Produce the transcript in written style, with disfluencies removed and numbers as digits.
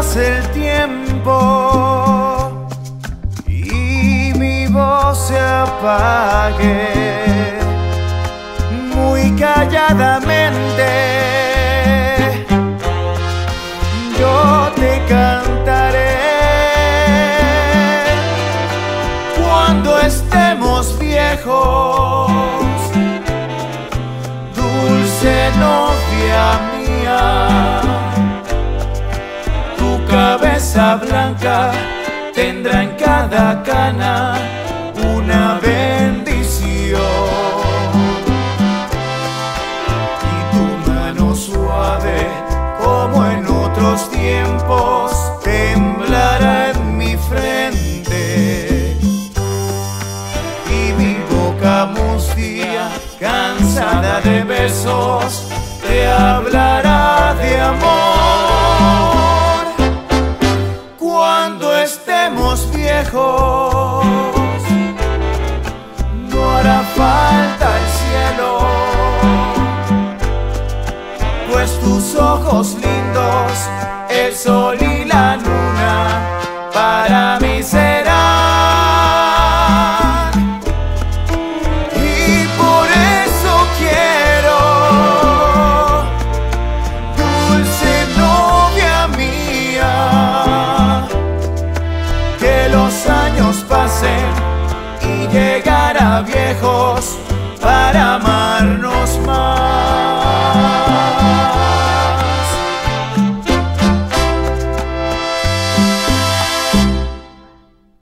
pase el tiempo y mi voz se apague, muy calladamente yo te cantaré. Cuando estemos viejos, dulce novia mía, tu cabeza blanca tendrá en cada cana una bendición, y tu mano suave como en otros tiempos temblará en mi frente, y mi boca mustia, cansada de besos, te hablará de amor. Cuando estemos viejos,